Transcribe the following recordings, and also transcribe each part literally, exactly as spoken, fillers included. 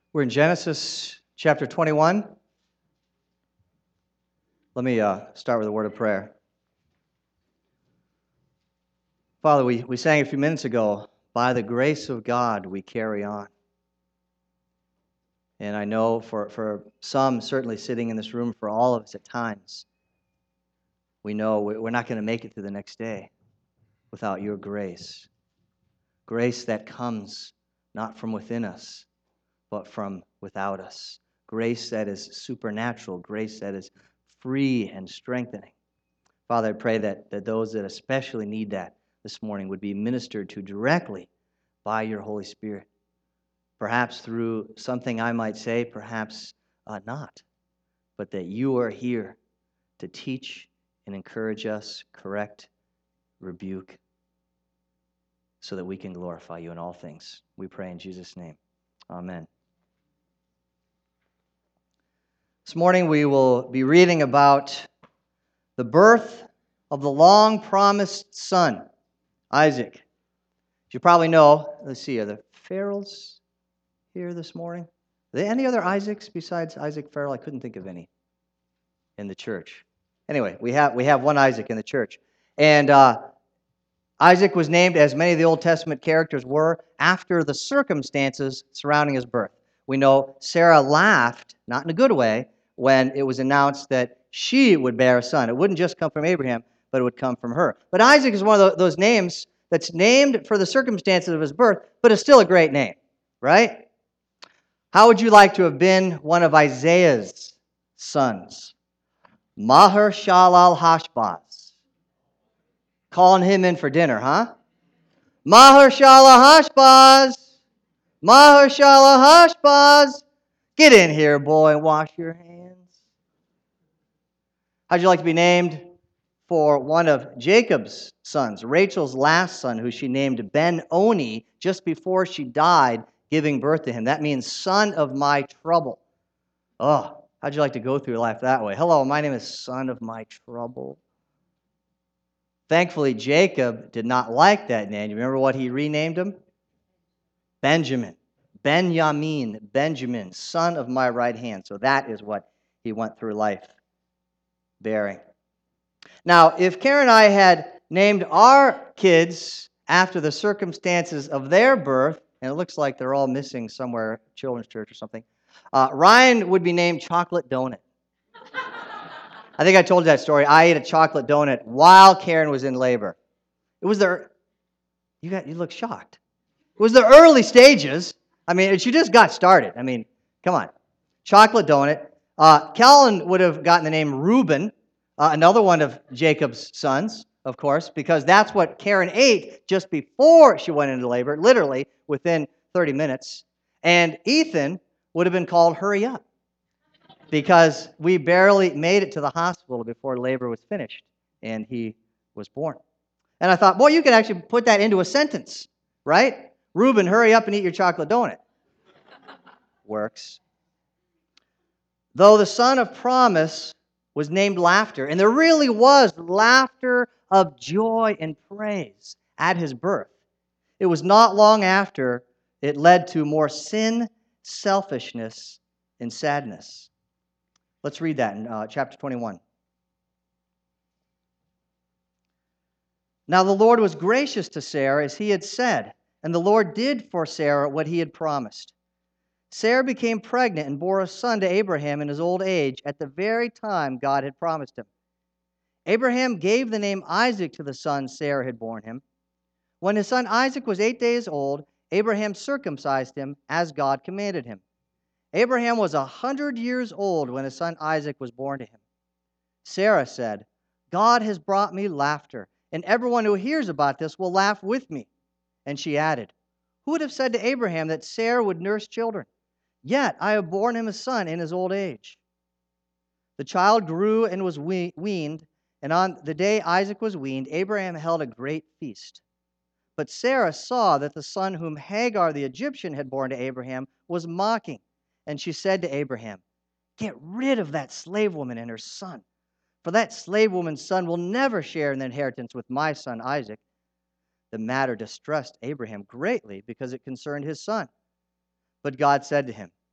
We're in Genesis chapter twenty-one. Let me uh, start with a word of prayer. Father, we, we sang a few minutes ago, by the grace of God we carry on. And I know for, for some, certainly sitting in this room, for all of us at times, we know we're not going to make it through the next day without your grace. Grace that comes not from within us, but from without us. Grace that is supernatural, grace that is free and strengthening. Father, I pray that, that those that especially need that this morning would be ministered to directly by your Holy Spirit. Perhaps through something I might say, perhaps uh, not. But that you are here to teach and encourage us, correct, rebuke, so that we can glorify you in all things. We pray in Jesus' name. Amen. This morning we will be reading about the birth of the long-promised son, Isaac. As you probably know, let's see, are the Farrells here this morning? Are there any other Isaacs besides Isaac Farrell? I couldn't think of any in the church. Anyway, we have we have one Isaac in the church. And uh, Isaac was named, as many of the Old Testament characters were, after the circumstances surrounding his birth. We know Sarah laughed, not in a good way, when it was announced that she would bear a son. It wouldn't just come from Abraham, but it would come from her. But Isaac is one of those names that's named for the circumstances of his birth, but is still a great name, right? How would you like to have been one of Isaiah's sons? Maher-shalal-hash-baz. Calling him in for dinner, huh? Maher-shalal-hash-baz. Maher-shalal-hash-baz. Get in here, boy, and wash your hands. How'd you like to be named for one of Jacob's sons, Rachel's last son, who she named Ben-Oni just before she died, giving birth to him? That means son of my trouble. Oh, how'd you like to go through life that way? Hello, my name is son of my trouble. Thankfully, Jacob did not like that name. You remember what he renamed him? Benjamin. Benjamin, Benjamin, son of my right hand. So that is what he went through life bearing. Now, if Karen and I had named our kids after the circumstances of their birth, and it looks like they're all missing somewhere, children's church or something, uh, Ryan would be named Chocolate Donut. I think I told you that story. I ate a chocolate donut while Karen was in labor. It was the, you got, you look shocked. It was the early stages. I mean, she just got started. I mean, come on. Chocolate donut. Uh, Callan would have gotten the name Reuben, uh, another one of Jacob's sons, of course, because that's what Karen ate just before she went into labor, literally within thirty minutes. And Ethan would have been called Hurry Up, because we barely made it to the hospital before labor was finished, and he was born. And I thought, boy, you could actually put that into a sentence, right? Reuben, hurry up and eat your chocolate donut. Works. Though the son of promise was named Laughter, and there really was laughter of joy and praise at his birth, it was not long after it led to more sin, selfishness, and sadness. Let's read that in uh, chapter twenty-one. Now the Lord was gracious to Sarah as he had said, and the Lord did for Sarah what he had promised. Sarah became pregnant and bore a son to Abraham in his old age at the very time God had promised him. Abraham gave the name Isaac to the son Sarah had borne him. When his son Isaac was eight days old, Abraham circumcised him as God commanded him. Abraham was a hundred years old when his son Isaac was born to him. Sarah said, God has brought me laughter, and everyone who hears about this will laugh with me. And she added, who would have said to Abraham that Sarah would nurse children? Yet I have borne him a son in his old age. The child grew and was weaned, and on the day Isaac was weaned, Abraham held a great feast. But Sarah saw that the son whom Hagar the Egyptian had borne to Abraham was mocking, and she said to Abraham, get rid of that slave woman and her son, for that slave woman's son will never share in the inheritance with my son Isaac. The matter distressed Abraham greatly because it concerned his son. But God said to him,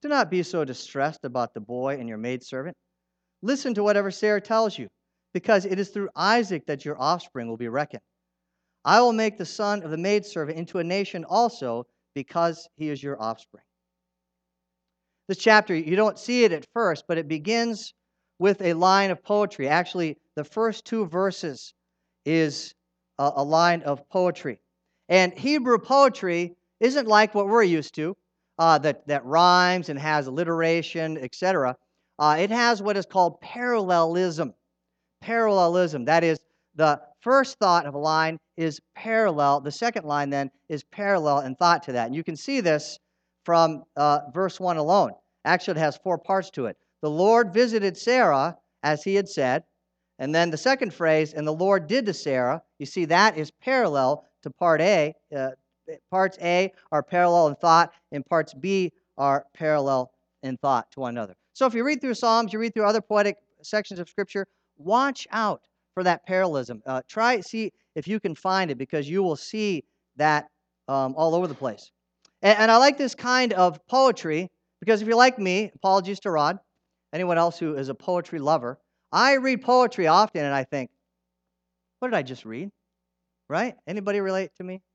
Do not be so distressed about the boy and your maidservant. Listen to whatever Sarah tells you, because it is through Isaac that your offspring will be reckoned. I will make the son of the maidservant into a nation also, because he is your offspring. This chapter, you don't see it at first, but it begins with a line of poetry. Actually, the first two verses is a, a line of poetry. And Hebrew poetry isn't like what we're used to, uh, that, that rhymes and has alliteration, et cetera. Uh, it has what is called parallelism. Parallelism. That is, the first thought of a line is parallel. The second line, then, is parallel in thought to that. And you can see this from uh, verse one alone. Actually, it has four parts to it. The Lord visited Sarah, as he had said. And then the second phrase, and the Lord did to Sarah. You see, that is parallel to part A. Uh, parts A are parallel in thought, and parts B are parallel in thought to one another. So if you read through Psalms, you read through other poetic sections of Scripture, watch out for that parallelism. Uh, try see if you can find it, because you will see that um, all over the place. And, and I like this kind of poetry because if you're like me, apologies to Rod, anyone else who is a poetry lover, I read poetry often and I think, what did I just read? Right? Anybody relate to me?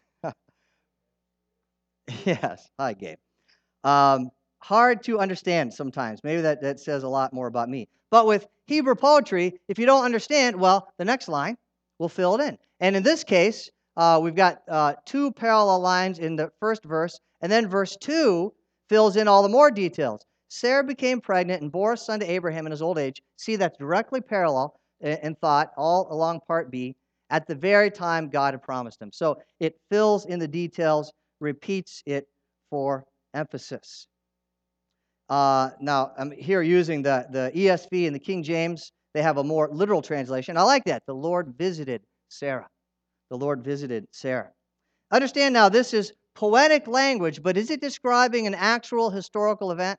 Yes. Hi, Gabe. Um, hard to understand sometimes. Maybe that, that says a lot more about me. But with Hebrew poetry, if you don't understand, well, the next line will fill it in. And in this case, uh, we've got uh, two parallel lines in the first verse, and then verse two fills in all the more details. Sarah became pregnant and bore a son to Abraham in his old age. See, that's directly parallel in, in thought, all along part B, at the very time God had promised him. So it fills in the details, repeats it for emphasis. Uh, now, I'm here using the, the E S V and the King James. They have a more literal translation. I like that. The Lord visited Sarah. The Lord visited Sarah. Understand now, this is poetic language, but is it describing an actual historical event?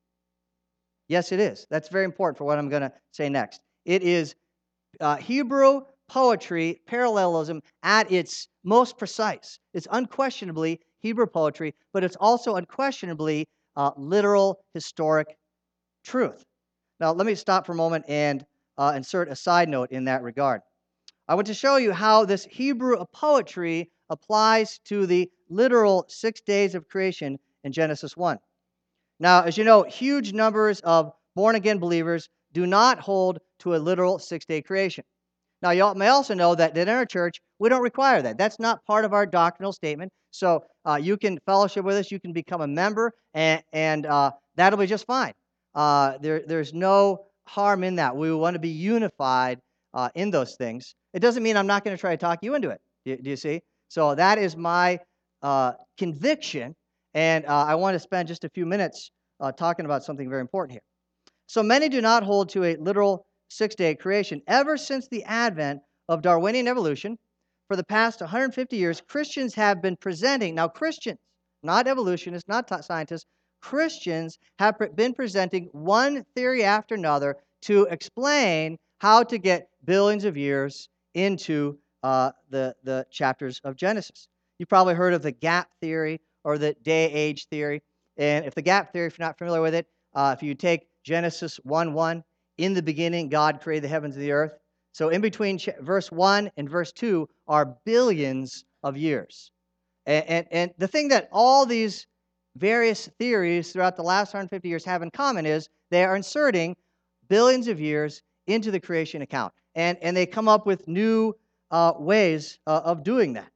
Yes, it is. That's very important for what I'm going to say next. It is uh, Hebrew poetry, parallelism at its most precise. It's unquestionably Hebrew poetry, but it's also unquestionably uh, literal, historic truth. Now, let me stop for a moment and uh, insert a side note in that regard. I want to show you how this Hebrew poetry applies to the literal six days of creation in Genesis one. Now, as you know, huge numbers of born-again believers do not hold to a literal six-day creation. Now, you may also know that, that in our church, we don't require that. That's not part of our doctrinal statement. So uh, you can fellowship with us, you can become a member, and, and uh, that'll be just fine. Uh, there, there's no harm in that. We want to be unified uh, in those things. It doesn't mean I'm not going to try to talk you into it. Do, do you see? So that is my uh, conviction, and uh, I want to spend just a few minutes uh, talking about something very important here. So many do not hold to a literal six-day creation. Ever since the advent of Darwinian evolution, for the past one hundred fifty years, Christians have been presenting, now Christians, not evolutionists, not scientists, Christians have been presenting one theory after another to explain how to get billions of years into uh, the, the chapters of Genesis. You've probably heard of the gap theory or the day-age theory. And if the gap theory, if you're not familiar with it, uh, if you take Genesis one one, in the beginning, God created the heavens and the earth. So in between verse one and verse two are billions of years. And, and, and the thing that all these various theories throughout the last one hundred fifty years have in common is they are inserting billions of years into the creation account. And, and they come up with new uh, ways uh, of doing that.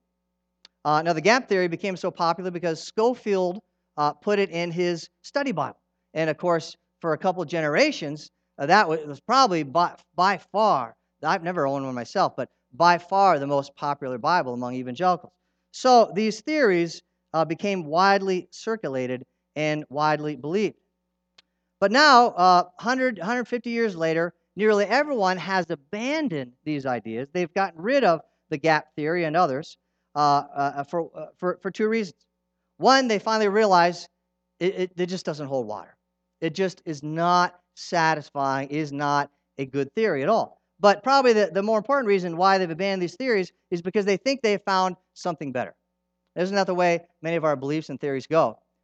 Uh, now, the gap theory became so popular because Scofield uh, put it in his study Bible. And, of course, for a couple generations, uh, that was probably by, by far, I've never owned one myself, but by far the most popular Bible among evangelicals. So these theories uh, became widely circulated and widely believed. But now, uh, one hundred, one hundred fifty years later, nearly everyone has abandoned these ideas. They've gotten rid of the gap theory and others uh, uh, for, uh, for, for two reasons. One, they finally realize it, it, it just doesn't hold water. It just is not satisfying, is not a good theory at all. But probably the, the more important reason why they've abandoned these theories is because they think they have found something better. Isn't that the way many of our beliefs and theories go?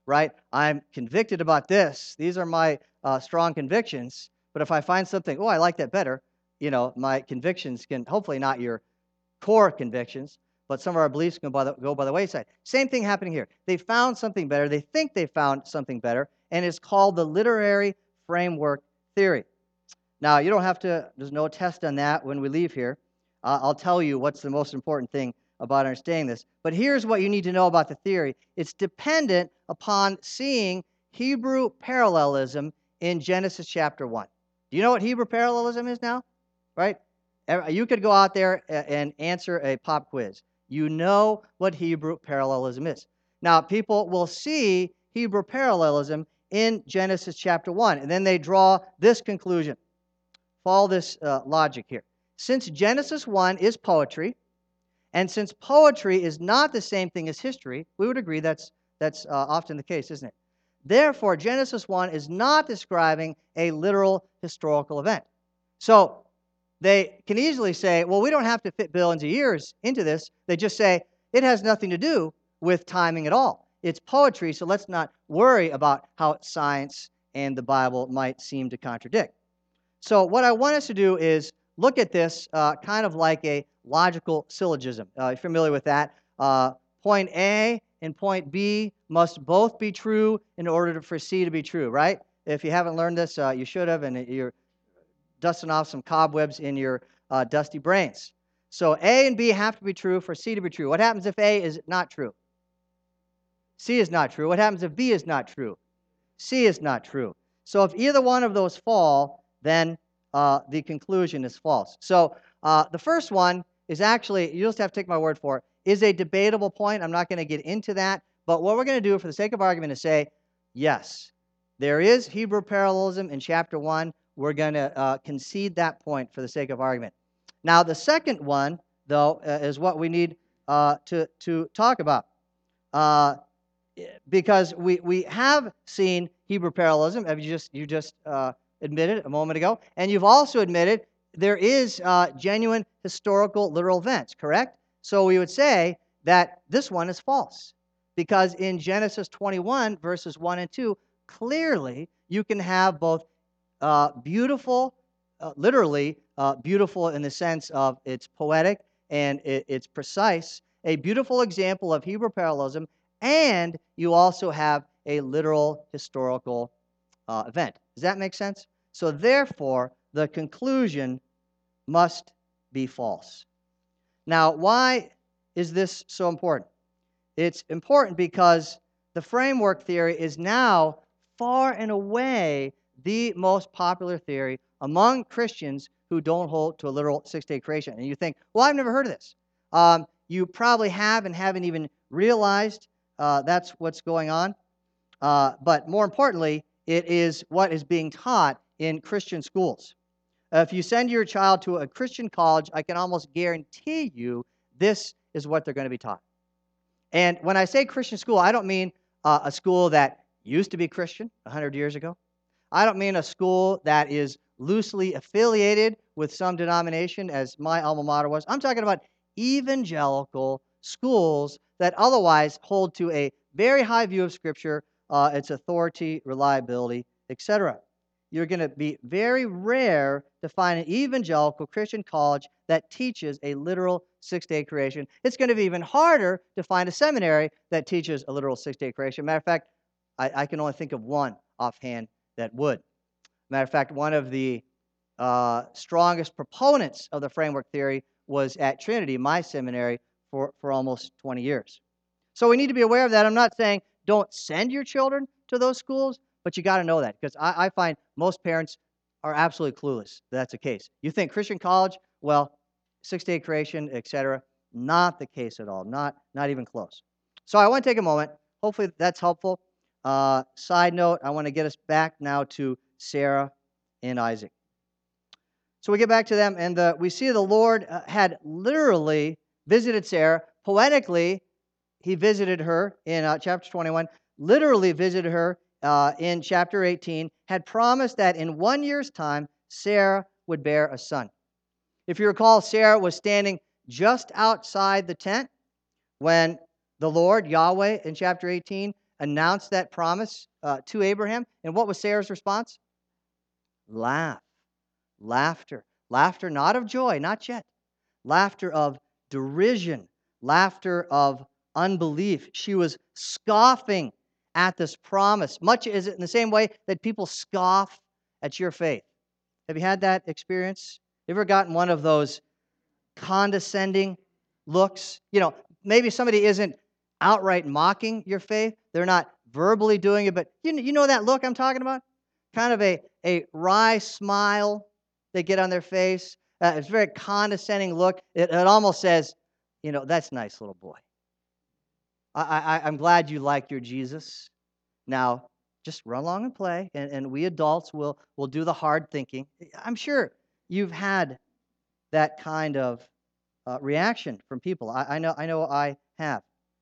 right? I'm convicted about this. These are my uh, strong convictions. But if I find something, oh, I like that better, you know, my convictions can, hopefully not your core convictions, but some of our beliefs can go by the, go by the wayside. Same thing happening here. They found something better. They think they found something better, and it's called the literary framework theory. Now, you don't have to, there's no test on that when we leave here. Uh, I'll tell you what's the most important thing about understanding this. But here's what you need to know about the theory. It's dependent upon seeing Hebrew parallelism in Genesis chapter one. Do you know what Hebrew parallelism is now? Right? You could go out there and answer a pop quiz. You know what Hebrew parallelism is. Now, people will see Hebrew parallelism in Genesis chapter one, and then they draw this conclusion. Follow this uh, logic here. Since Genesis one is poetry, and since poetry is not the same thing as history, we would agree that's, that's uh, often the case, isn't it? Therefore, Genesis one is not describing a literal historical event. So they can easily say, well, we don't have to fit billions of years into this. They just say, it has nothing to do with timing at all. It's poetry, so let's not worry about how science and the Bible might seem to contradict. So what I want us to do is look at this uh, kind of like a logical syllogism. Uh, you're familiar with that. Uh, point A and point B must both be true in order for C to be true, right? If you haven't learned this, uh, you should have, and you're dusting off some cobwebs in your uh, dusty brains. So A and B have to be true for C to be true. What happens if A is not true? C is not true. What happens if B is not true? C is not true. So if either one of those fall, then uh, the conclusion is false. So uh, the first one is actually, you just have to take my word for it, is a debatable point. I'm not going to get into that. But what we're going to do for the sake of argument is say, yes, there is Hebrew parallelism in chapter one. We're going to uh, concede that point for the sake of argument. Now, the second one, though, uh, is what we need uh, to, to talk about. Uh, because we, we have seen Hebrew parallelism, as you just, you just uh, admitted a moment ago, and you've also admitted there is uh, genuine historical literal events, correct? So we would say that this one is false, because in Genesis twenty-one, verses one and two, clearly you can have both uh, beautiful, uh, literally uh, beautiful in the sense of it's poetic and it, it's precise, a beautiful example of Hebrew parallelism, and you also have a literal historical uh, event. Does that make sense? So therefore, the conclusion must be false. Now, why is this so important? It's important because the framework theory is now far and away the most popular theory among Christians who don't hold to a literal six-day creation. And you think, well, I've never heard of this. Um, you probably have and haven't even realized uh, that's what's going on. Uh, but more importantly, it is what is being taught in Christian schools. Uh, if you send your child to a Christian college, I can almost guarantee you this is what they're going to be taught. And when I say Christian school, I don't mean uh, a school that used to be Christian one hundred years ago. I don't mean a school that is loosely affiliated with some denomination, as my alma mater was. I'm talking about evangelical schools that otherwise hold to a very high view of Scripture, uh, its authority, reliability, et cetera. You're going to be very rare to find an evangelical Christian college that teaches a literal six-day creation. It's going to be even harder to find a seminary that teaches a literal six-day creation. Matter of fact, I, I can only think of one offhand that would. Matter of fact, one of the uh, strongest proponents of the framework theory was at Trinity, my seminary, for, for almost twenty years. So we need to be aware of that. I'm not saying don't send your children to those schools, but you got to know that, because I, I find most parents are absolutely clueless that that's the case. You think Christian college, well, six-day creation, et cetera, not the case at all, not, not even close. So I want to take a moment. Hopefully that's helpful. Uh, side note, I want to get us back now to Sarah and Isaac. So we get back to them, and the, we see the Lord uh, had literally visited Sarah. Poetically, he visited her in uh, chapter twenty-one, literally visited her uh, in chapter eighteen, had promised that in one year's time, Sarah would bear a son. If you recall, Sarah was standing just outside the tent when the Lord, Yahweh, in chapter eighteen, announced that promise uh, to Abraham. And what was Sarah's response? Laugh. Laughter. Laughter not of joy, not yet. Laughter of derision. Laughter of unbelief. She was scoffing at this promise, much as in the same way that people scoff at your faith. Have you had that experience? You ever gotten one of those condescending looks? You know, maybe somebody isn't outright mocking your faith. They're not verbally doing it, but you, you know that look I'm talking about? Kind of a, a wry smile they get on their face. Uh, it's a very condescending look. It, it almost says, you know, that's nice, little boy. I, I, I'm glad you like your Jesus. Now, just run along and play, and, and we adults will will do the hard thinking. I'm sure you've had that kind of uh, reaction from people. I, I know I know I have.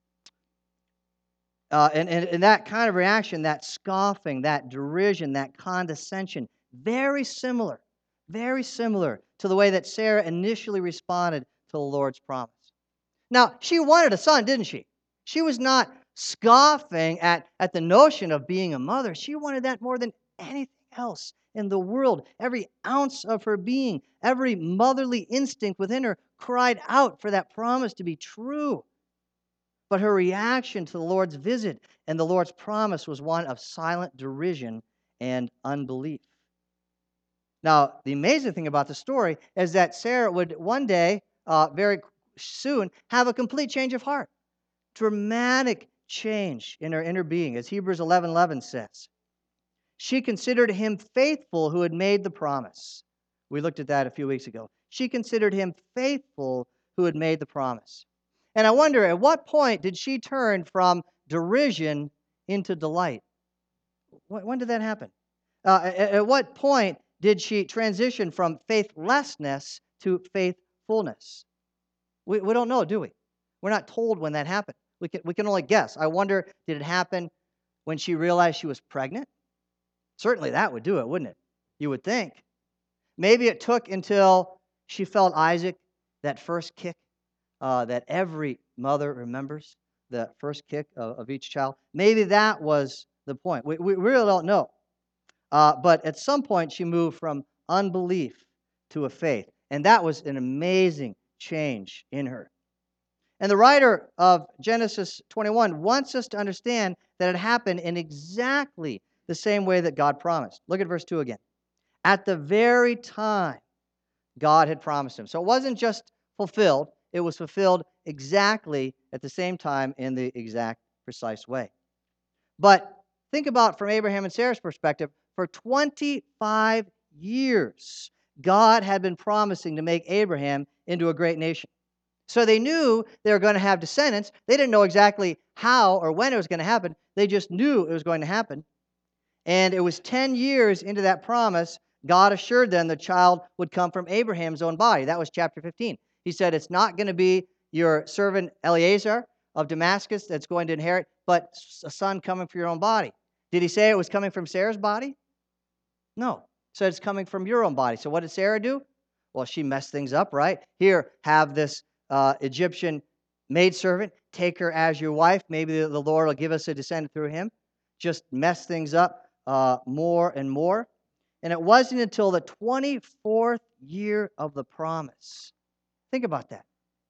Uh, and, and, and that kind of reaction, that scoffing, that derision, that condescension, very similar, very similar to the way that Sarah initially responded to the Lord's promise. Now, she wanted a son, didn't she? She was not scoffing at, at the notion of being a mother. She wanted that more than anything else in the world. Every ounce of her being, every motherly instinct within her cried out for that promise to be true. But her reaction to the Lord's visit and the Lord's promise was one of silent derision and unbelief. Now, the amazing thing about the story is that Sarah would one day, uh, very soon, have a complete change of heart. Dramatic change in her inner being, as Hebrews eleven eleven says. She considered him faithful who had made the promise. We looked at that a few weeks ago. She considered him faithful who had made the promise. And I wonder, at what point did she turn from derision into delight? When did that happen? Uh, at, at what point did she transition from faithlessness to faithfulness? We, we don't know, do we? We're not told when that happened. We can, we can only guess. I wonder, did it happen when she realized she was pregnant? Certainly that would do it, wouldn't it? You would think. Maybe it took until she felt Isaac, that first kick uh, that every mother remembers, the first kick of, of each child. Maybe that was the point. We, we really don't know. Uh, but at some point, she moved from unbelief to a faith. And that was an amazing change in her. And the writer of Genesis twenty-one wants us to understand that it happened in exactly the same way that God promised. Look at verse two again. At the very time God had promised him. So it wasn't just fulfilled, it was fulfilled exactly at the same time in the exact precise way. But think about from Abraham and Sarah's perspective, for twenty-five years, God had been promising to make Abraham into a great nation. So they knew they were going to have descendants. They didn't know exactly how or when it was going to happen. They just knew it was going to happen. And it was ten years into that promise, God assured them the child would come from Abraham's own body. That was chapter fifteen. He said, it's not going to be your servant Eliezer of Damascus that's going to inherit, but a son coming from your own body. Did he say it was coming from Sarah's body? No. So it's coming from your own body. So what did Sarah do? Well, she messed things up, right? Here, have this uh, Egyptian maidservant, take her as your wife. Maybe the Lord will give us a descendant through him. Just mess things up uh, more and more. And it wasn't until the twenty-fourth year of the promise. Think about that.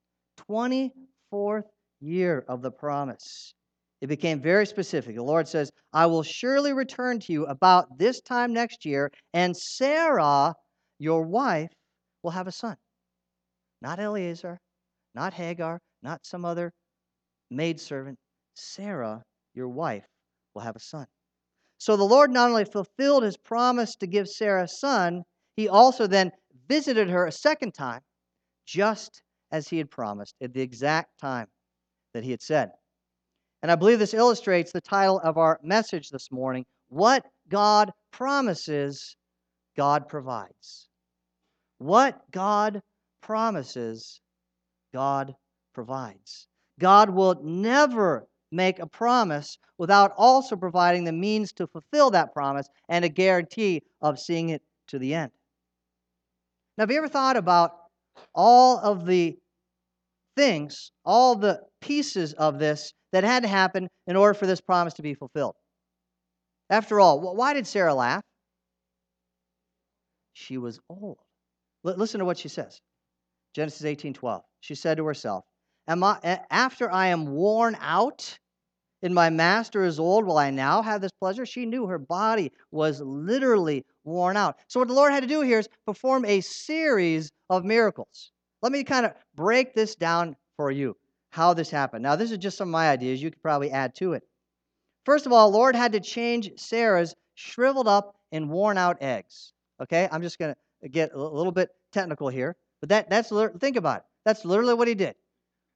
twenty-fourth year of the promise. It became very specific. The Lord says, I will surely return to you about this time next year, and Sarah, your wife, will have a son. Not Eliezer, not Hagar, not some other maidservant. Sarah, your wife, will have a son. So the Lord not only fulfilled his promise to give Sarah a son, he also then visited her a second time, just as he had promised, at the exact time that he had said. And I believe this illustrates the title of our message this morning, What God Promises, God Provides. What God promises, God provides. God will never make a promise without also providing the means to fulfill that promise and a guarantee of seeing it to the end. Now, have you ever thought about all of the things, all the pieces of this that had to happen in order for this promise to be fulfilled. After all, wh- why did Sarah laugh? She was old. L- listen to what she says. Genesis eighteen twelve. She said to herself, Am I, a- after I am worn out and my master is old, will I now have this pleasure? She knew her body was literally worn out. So what the Lord had to do here is perform a series of miracles. Let me kind of break this down for you, how this happened. Now, this is just some of my ideas. You could probably add to it. First of all, the Lord had to change Sarah's shriveled up and worn out eggs. Okay, I'm just going to get a little bit technical here, but that that's think about it. That's literally what he did.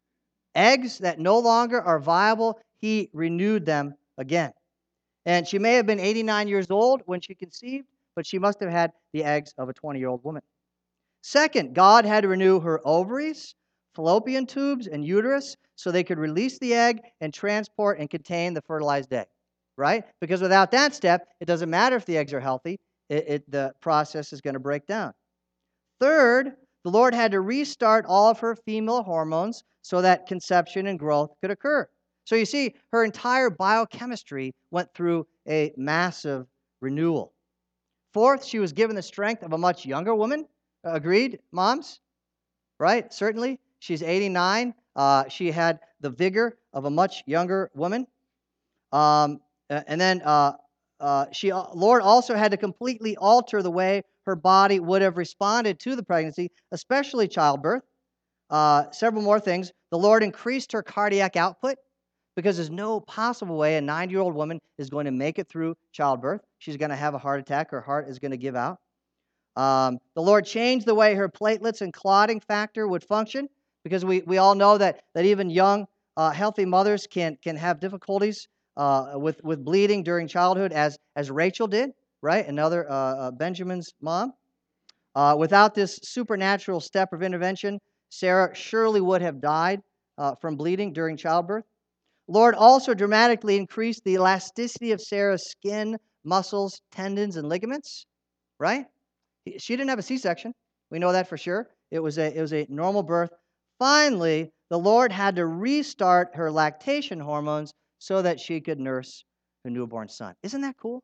Eggs that no longer are viable, he renewed them again. And she may have been eighty-nine years old when she conceived, but she must have had the eggs of a twenty-year-old woman. Second, God had to renew her ovaries, fallopian tubes, and uterus so they could release the egg and transport and contain the fertilized egg, right? Because without that step, it doesn't matter if the eggs are healthy, it, it, the process is going to break down. Third, the Lord had to restart all of her female hormones so that conception and growth could occur. So you see, her entire biochemistry went through a massive renewal. Fourth, she was given the strength of a much younger woman. Agreed, moms? Right? Certainly. She's eighty-nine. Uh, she had the vigor of a much younger woman. Um, and then uh, uh, she, Lord also had to completely alter the way her body would have responded to the pregnancy, especially childbirth. Uh, several more things. The Lord increased her cardiac output because there's no possible way a ninety-year-old woman is going to make it through childbirth. She's going to have a heart attack. Her heart is going to give out. Um, the Lord changed the way her platelets and clotting factor would function because we, we all know that, that even young, uh, healthy mothers can, can have difficulties uh, with, with bleeding during childhood, as, as Rachel did, right? Another uh, uh, Benjamin's mom. Uh, without this supernatural step of intervention, Sarah surely would have died uh, from bleeding during childbirth. Lord also dramatically increased the elasticity of Sarah's skin, muscles, tendons, and ligaments, right? She didn't have a C-section. We know that for sure. It was a, it was a normal birth. Finally, the Lord had to restart her lactation hormones so that she could nurse her newborn son. Isn't that cool?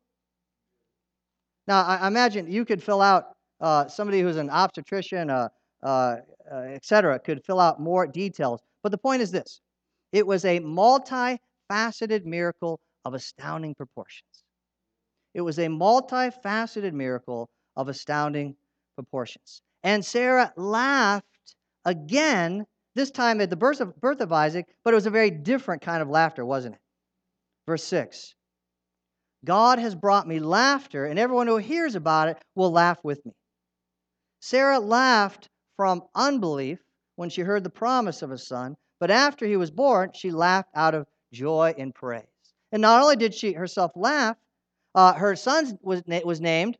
Now, I imagine you could fill out, uh, somebody who's an obstetrician, uh, uh, uh, et cetera, could fill out more details. But the point is this. It was a multifaceted miracle of astounding proportions. It was a multifaceted miracle of astounding proportions. And Sarah laughed again, this time at the birth of, birth of Isaac, but it was a very different kind of laughter, wasn't it? Verse six. God has brought me laughter, and everyone who hears about it will laugh with me. Sarah laughed from unbelief when she heard the promise of a son, but after he was born, she laughed out of joy and praise. And not only did she herself laugh, uh, her son was, was named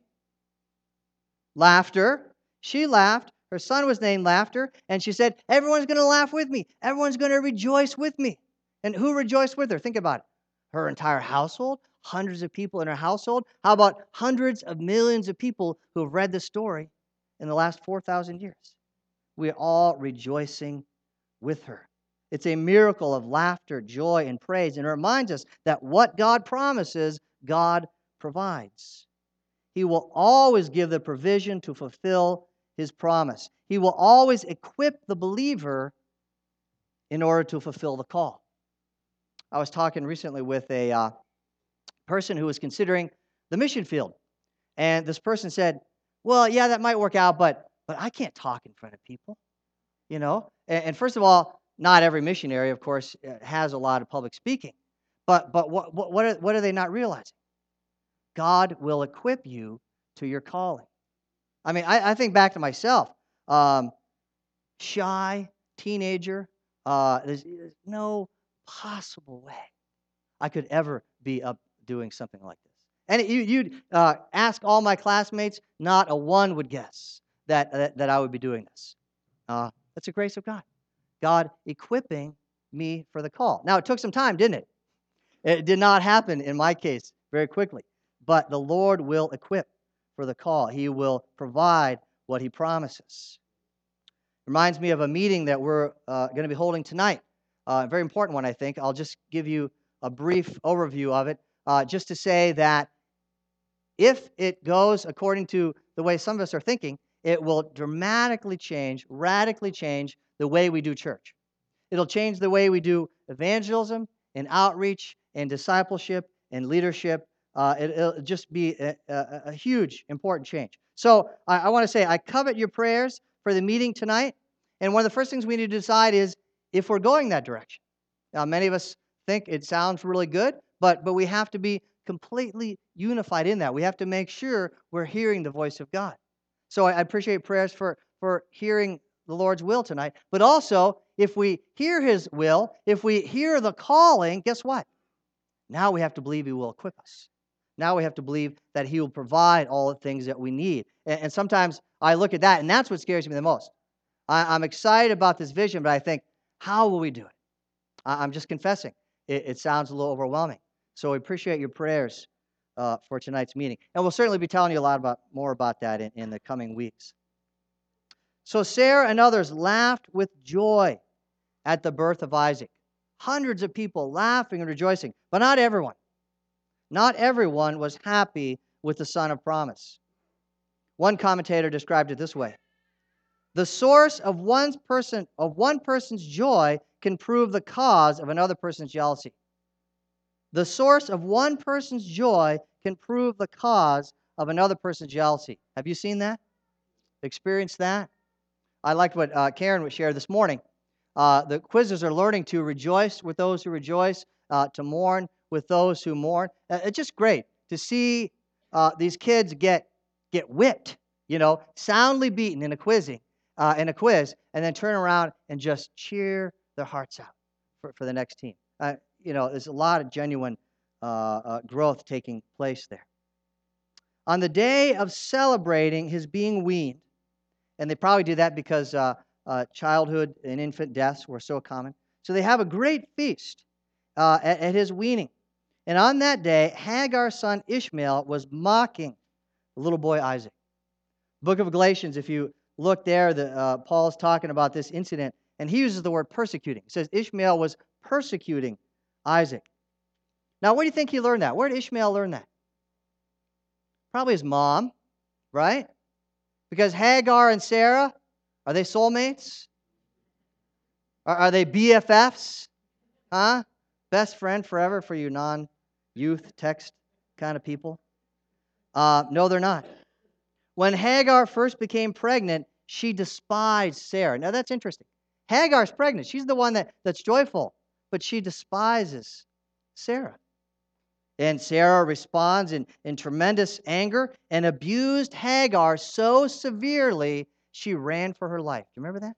Laughter. She laughed. Her son was named Laughter, and she said, everyone's going to laugh with me. Everyone's going to rejoice with me. And who rejoiced with her? Think about it. Her entire household, hundreds of people in her household. How about hundreds of millions of people who have read the story in the last four thousand years? We're all rejoicing with her. It's a miracle of laughter, joy, and praise, and it reminds us that what God promises, God provides. He will always give the provision to fulfill His promise. He will always equip the believer in order to fulfill the call. I was talking recently with a uh, person who was considering the mission field, and this person said, well, yeah, that might work out, but but I can't talk in front of people, you know? And, and first of all, not every missionary, of course, has a lot of public speaking. But but what what what are, what are they not realizing? God will equip you to your calling. I mean, I, I think back to myself, um, shy teenager. Uh, there's, there's no possible way I could ever be up doing something like this. And you, you'd uh, ask all my classmates, not a one would guess that that, that I would be doing this. Uh, that's the grace of God. God equipping me for the call. Now, it took some time, didn't it? It did not happen in my case very quickly. But the Lord will equip for the call. He will provide what He promises. Reminds me of a meeting that we're uh, going to be holding tonight. Uh, a very important one, I think. I'll just give you a brief overview of it, uh, just to say that if it goes according to the way some of us are thinking, it will dramatically change, radically change the way we do church. It'll change the way we do evangelism and outreach and discipleship and leadership. Uh, it, it'll just be a, a, a huge, important change. So I, I want to say I covet your prayers for the meeting tonight. And one of the first things we need to decide is if we're going that direction. Now, many of us think it sounds really good, but but we have to be completely unified in that. We have to make sure we're hearing the voice of God. So I, I appreciate prayers for for hearing the Lord's will tonight. But also, if we hear His will, if we hear the calling, guess what? Now we have to believe He will equip us. Now we have to believe that He will provide all the things that we need. And, and sometimes I look at that, and that's what scares me the most. I, I'm excited about this vision, but I think, how will we do it? I, I'm just confessing. It, it sounds a little overwhelming. So we appreciate your prayers uh, for tonight's meeting. And we'll certainly be telling you a lot about more about that in, in the coming weeks. So Sarah and others laughed with joy at the birth of Isaac. Hundreds of people laughing and rejoicing, but not everyone. Not everyone was happy with the son of promise. One commentator described it this way: the source of one person of one person's joy can prove the cause of another person's jealousy. The source of one person's joy can prove the cause of another person's jealousy. Have you seen that? Experienced that? I liked what uh, Karen would share this morning. Uh, the quizzes are learning to rejoice with those who rejoice, uh, to mourn with those who mourn. Uh, it's just great to see uh, these kids get get whipped, you know, soundly beaten in a quizzing, uh, in a quiz, and then turn around and just cheer their hearts out for, for the next team. Uh, you know, there's a lot of genuine uh, uh, growth taking place there. On the day of celebrating his being weaned, and they probably do that because uh, uh, childhood and infant deaths were so common. So they have a great feast uh, at, at his weaning. And on that day, Hagar's son Ishmael was mocking the little boy Isaac. Book of Galatians, if you look there, the, uh, Paul's talking about this incident, and he uses the word persecuting. He says Ishmael was persecuting Isaac. Now, where do you think he learned that? Where did Ishmael learn that? Probably his mom, right? Because Hagar and Sarah, are they soulmates? Are, are they B F Fs? Huh? Best friend forever for you non-youth text kind of people? Uh, no, they're not. When Hagar first became pregnant, she despised Sarah. Now, that's interesting. Hagar's pregnant. She's the one that, that's joyful, but she despises Sarah. And Sarah responds in, in tremendous anger and abused Hagar so severely she ran for her life. Do you remember that?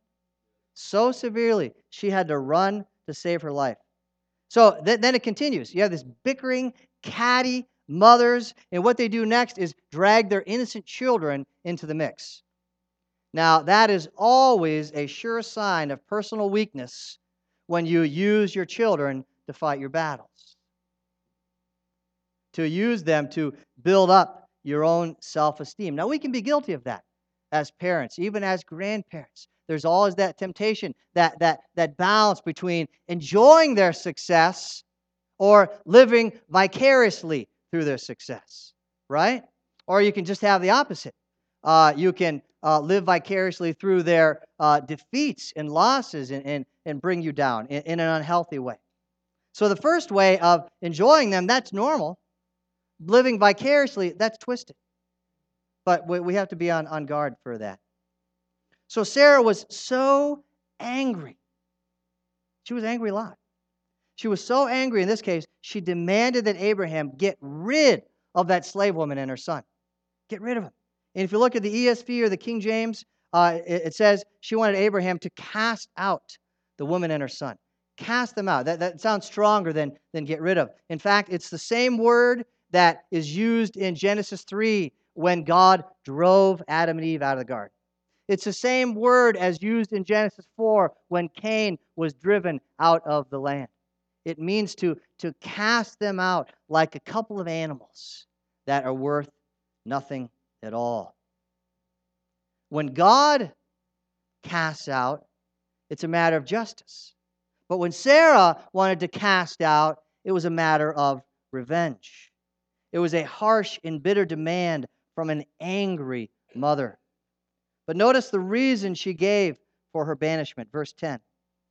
So severely she had to run to save her life. So th- then it continues. You have this bickering, catty mothers, and what they do next is drag their innocent children into the mix. Now, that is always a sure sign of personal weakness when you use your children to fight your battles, to use them to build up your own self-esteem. Now, we can be guilty of that as parents, even as grandparents. There's always that temptation, that, that, that balance between enjoying their success or living vicariously through their success, right? Or you can just have the opposite. Uh, you can uh, live vicariously through their uh, defeats and losses and, and, and bring you down in, in an unhealthy way. So the first way of enjoying them, that's normal. Living vicariously, that's twisted. But we, we have to be on, on guard for that. So Sarah was so angry. She was angry a lot. She was so angry in this case, she demanded that Abraham get rid of that slave woman and her son. Get rid of him. And if you look at the E S V or the King James, uh, it, it says she wanted Abraham to cast out the woman and her son. Cast them out. That, that sounds stronger than, than get rid of. In fact, it's the same word that is used in Genesis three when God drove Adam and Eve out of the garden. It's the same word as used in Genesis four when Cain was driven out of the land. It means to, to cast them out like a couple of animals that are worth nothing at all. When God casts out, it's a matter of justice. But when Sarah wanted to cast out, it was a matter of revenge. It was a harsh and bitter demand from an angry mother. But notice the reason she gave for her banishment. Verse ten.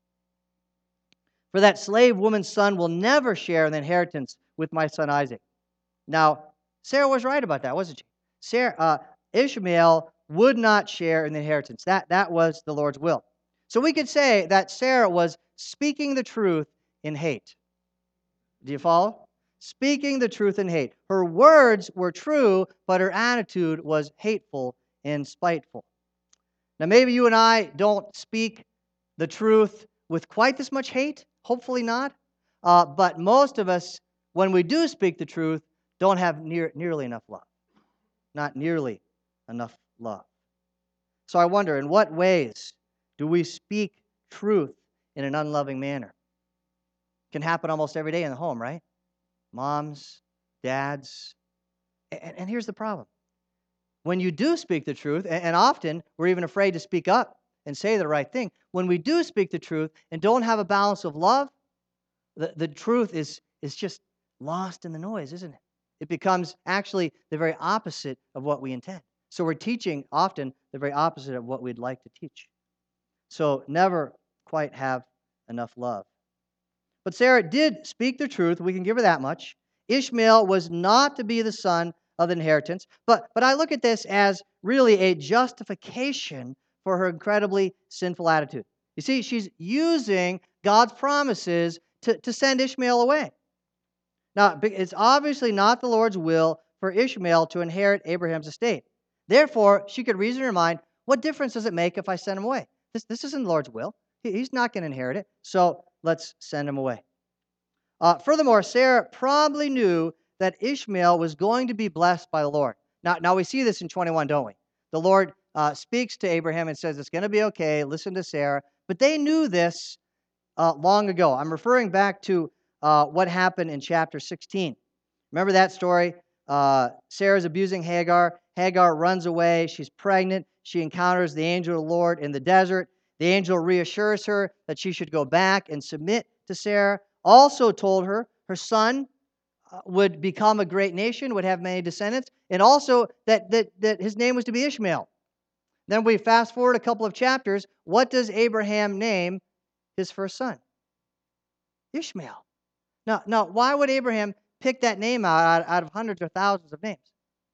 For that slave woman's son will never share in the inheritance with my son Isaac. Now, Sarah was right about that, wasn't she? Sarah, uh, Ishmael would not share in the inheritance. That, that was the Lord's will. So we could say that Sarah was speaking the truth in hate. Do you follow? Speaking the truth in hate. Her words were true, but her attitude was hateful and spiteful. Now, maybe you and I don't speak the truth with quite this much hate. Hopefully not. Uh, but most of us, when we do speak the truth, don't have near, nearly enough love. Not nearly enough love. So I wonder, in what ways do we speak truth in an unloving manner? It can happen almost every day in the home, right? Moms, dads. And, and here's the problem. When you do speak the truth, and, and often we're even afraid to speak up and say the right thing, when we do speak the truth and don't have a balance of love, the, the truth is, is just lost in the noise, isn't it? It becomes actually the very opposite of what we intend. So we're teaching often the very opposite of what we'd like to teach. So never quite have enough love. But Sarah did speak the truth. We can give her that much. Ishmael was not to be the son of the inheritance. But, but I look at this as really a justification for her incredibly sinful attitude. You see, she's using God's promises to, to send Ishmael away. Now, it's obviously not the Lord's will for Ishmael to inherit Abraham's estate. Therefore, she could reason in her mind, what difference does it make if I send him away? This, this isn't the Lord's will. He, he's not going to inherit it, so let's send him away. Uh, furthermore, Sarah probably knew that Ishmael was going to be blessed by the Lord. Now, now we see this in twenty-one, don't we? The Lord uh, speaks to Abraham and says, it's going to be okay, listen to Sarah. But they knew this uh, long ago. I'm referring back to uh, what happened in chapter sixteen. Remember that story? Uh, Sarah's abusing Hagar. Hagar runs away. She's pregnant. She encounters the angel of the Lord in the desert. The angel reassures her that she should go back and submit to Sarah. Also told her her son uh, would become a great nation, would have many descendants, and also that, that, that his name was to be Ishmael. Then we fast forward a couple of chapters. What does Abraham name his first son? Ishmael. Now, now why would Abraham pick that name out, out, out of hundreds or thousands of names?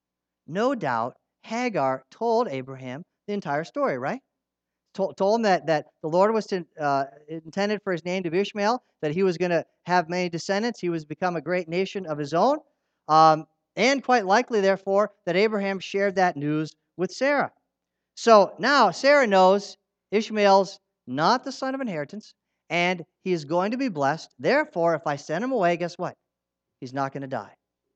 No doubt Hagar told Abraham the entire story, right? Told, told him that, that the Lord was to, uh, intended for his name to be Ishmael, that he was going to have many descendants, he was to become a great nation of his own, um, and quite likely, therefore, that Abraham shared that news with Sarah. So now Sarah knows Ishmael's not the son of inheritance, and he is going to be blessed. Therefore, if I send him away, guess what? He's not going to die.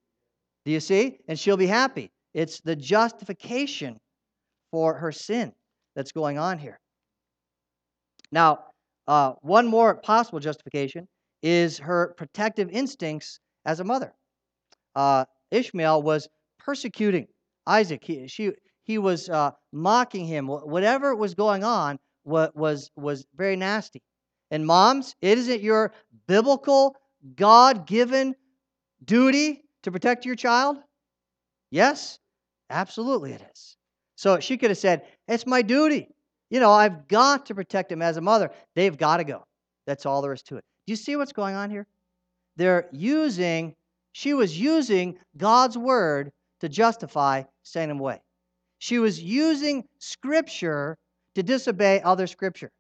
Do you see? And she'll be happy. It's the justification for her sin that's going on here. Now, uh, one more possible justification is her protective instincts as a mother. Uh, Ishmael was persecuting Isaac. He, she, he was uh, mocking him. Whatever was going on was, was, was very nasty. And moms, isn't your biblical, God-given duty to protect your child? Yes, absolutely it is. So she could have said, it's my duty. You know, I've got to protect him as a mother. They've got to go. That's all there is to it. Do you see what's going on here? They're using, she was using God's word to justify sending him away. She was using Scripture to disobey other Scripture.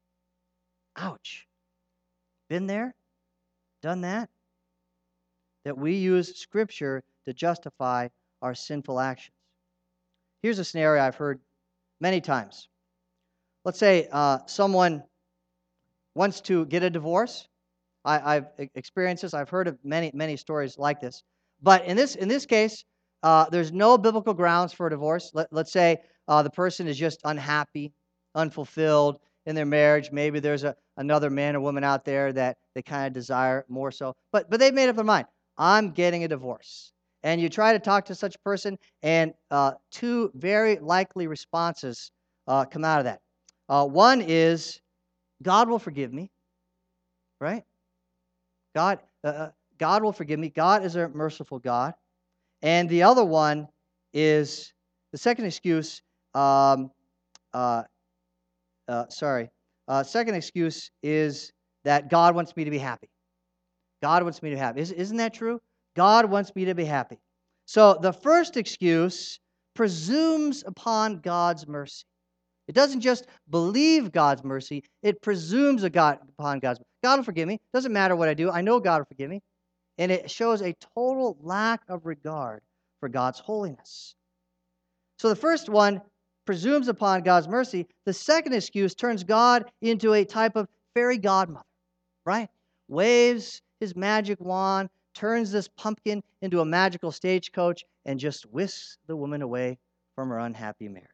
Ouch. Been there? Done that? That we use Scripture to justify our sinful actions. Here's a scenario I've heard many times. Let's say uh, someone wants to get a divorce. I, I've experienced this. I've heard of many, many stories like this. But in this, in this case, uh, there's no biblical grounds for a divorce. Let, let's say uh, the person is just unhappy, unfulfilled in their marriage. Maybe there's a, another man or woman out there that they kind of desire more so. But, but they've made up their mind. I'm getting a divorce. And you try to talk to such a person, and uh, two very likely responses uh, come out of that. Uh, one is, God will forgive me. right? God, uh, uh, God will forgive me. God is a merciful God. And the other one is the second excuse. Um, uh, uh, sorry, uh, second excuse is that God wants me to be happy. God wants me to be happy. Is, isn't that true? God wants me to be happy. So the first excuse presumes upon God's mercy. It doesn't just believe God's mercy, it presumes a God, upon God's mercy. God will forgive me. Doesn't matter what I do. I know God will forgive me. And it shows a total lack of regard for God's holiness. So the first one presumes upon God's mercy. The second excuse turns God into a type of fairy godmother, right? Waves his magic wand, turns this pumpkin into a magical stagecoach, and just whisks the woman away from her unhappy marriage.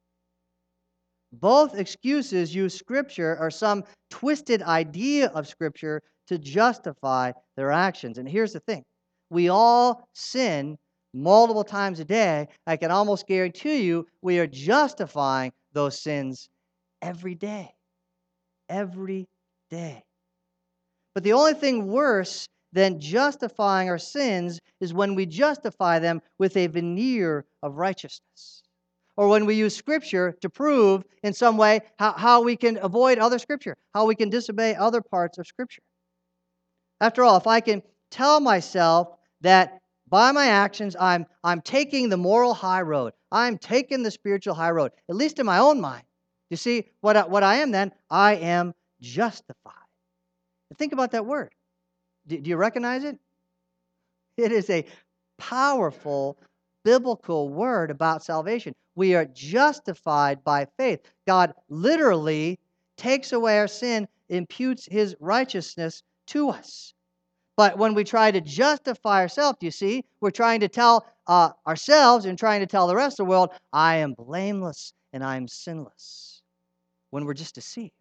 Both excuses use Scripture or some twisted idea of Scripture to justify their actions. And here's the thing. We all sin multiple times a day. I can almost guarantee you we are justifying those sins every day. Every day. But the only thing worse than justifying our sins is when we justify them with a veneer of righteousness. Or when we use Scripture to prove in some way how, how we can avoid other Scripture, how we can disobey other parts of Scripture. After all, if I can tell myself that by my actions I'm, I'm taking the moral high road, I'm taking the spiritual high road, at least in my own mind, you see, what I, what I am then, I am justified. And think about that word. Do, do you recognize it? It is a powerful biblical word about salvation. We are justified by faith. God literally takes away our sin, imputes his righteousness to us. But when we try to justify ourselves, you see, we're trying to tell uh, ourselves and trying to tell the rest of the world, I am blameless and I am sinless, when we're just deceived.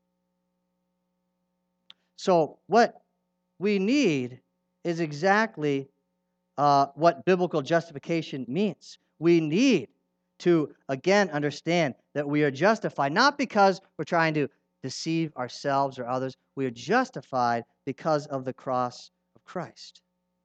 So what we need is exactly uh, what biblical justification means. We need to, again, understand that we are justified, not because we're trying to deceive ourselves or others. We are justified because of the cross of Christ.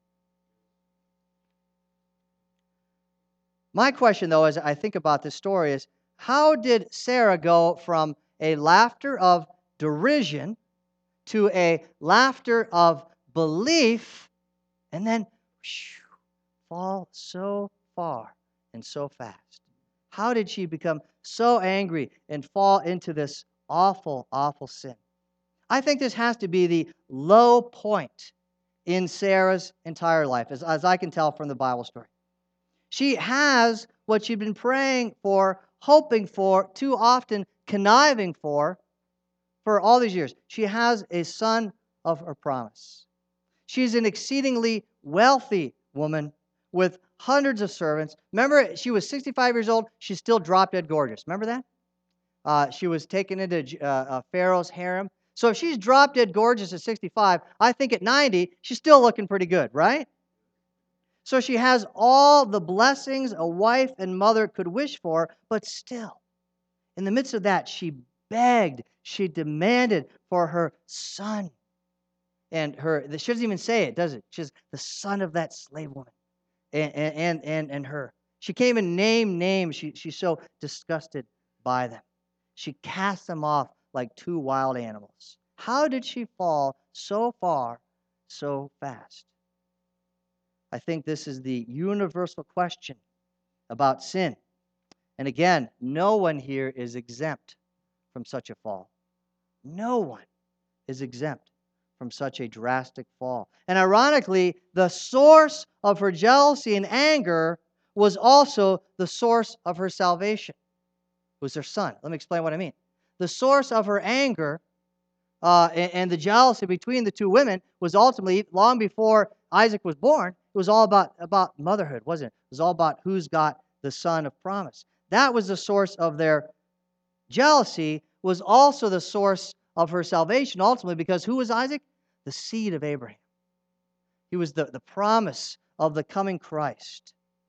My question, though, as I think about this story is, how did Sarah go from a laughter of derision to a laughter of belief, and then whew, fall so far and so fast? How did she become so angry and fall into this awful, awful sin? I think this has to be the low point in Sarah's entire life, as, as I can tell from the Bible story. She has what she'd been praying for, hoping for, too often conniving for, for all these years. She has a son of her promise. She's an exceedingly wealthy woman with hundreds of servants. Remember, she was sixty-five years old. She's still drop dead gorgeous. Remember that? Uh, she was taken into uh, uh, Pharaoh's harem. So if she's drop dead gorgeous at sixty-five, I think at ninety, she's still looking pretty good, right? So she has all the blessings a wife and mother could wish for, but still, in the midst of that, she begged, she demanded for her son. And her, she doesn't even say it, does it? She's the son of that slave woman. And, and, and, and her. She came and named names. She, she's so disgusted by them. She cast them off like two wild animals. How did she fall so far, so fast? I think this is the universal question about sin. And again, no one here is exempt from such a fall. No one is exempt from such a drastic fall. And ironically, the source of her jealousy and anger was also the source of her salvation. It was her son. Let me explain what I mean. The source of her anger uh, and, and the jealousy between the two women was ultimately, long before Isaac was born, it was all about, about motherhood, wasn't it? It was all about who's got the son of promise. That was the source of their jealousy, was also the source of her salvation, ultimately, because who was Isaac? The seed of Abraham. He was the, the promise of the coming Christ.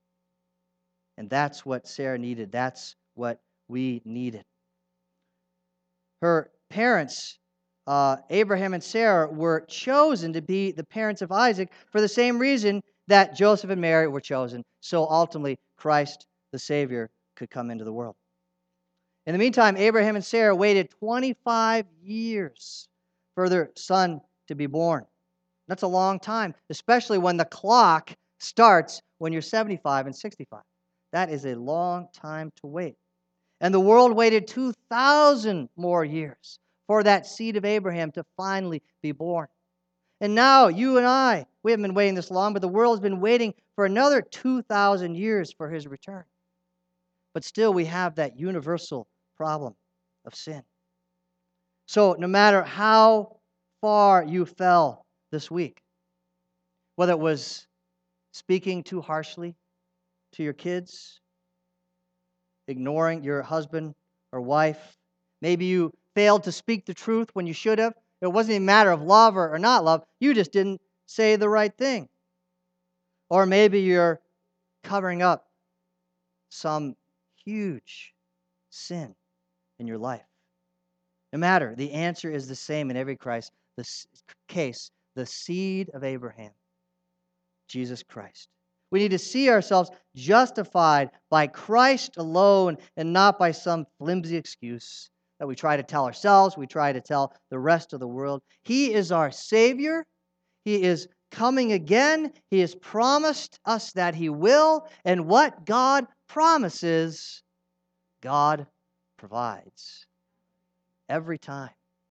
And that's what Sarah needed. That's what we needed. Her parents uh, Abraham and Sarah were chosen to be the parents of Isaac for the same reason that Joseph and Mary were chosen. So ultimately, Christ the Savior could come into the world. In the meantime, Abraham and Sarah waited twenty-five years for their son to be born. That's a long time, especially when the clock starts when you're seventy-five and sixty-five. That is a long time to wait. And the world waited two thousand more years for that seed of Abraham to finally be born. And now, you and I, we haven't been waiting this long, but the world has been waiting for another two thousand years for his return. But still, we have that universal problem of sin. So, no matter how far you fell this week, whether it was speaking too harshly to your kids, ignoring your husband or wife, maybe you failed to speak the truth when you should have. It wasn't a matter of love or, or not love. You just didn't say the right thing. Or maybe you're covering up some huge sin in your life. No matter, the answer is the same in every Christ, the case, the seed of Abraham, Jesus Christ. We need to see ourselves justified by Christ alone and not by some flimsy excuse that we try to tell ourselves, we try to tell the rest of the world. He is our Savior. He is coming again. He has promised us that He will. And what God promises, God provides every time.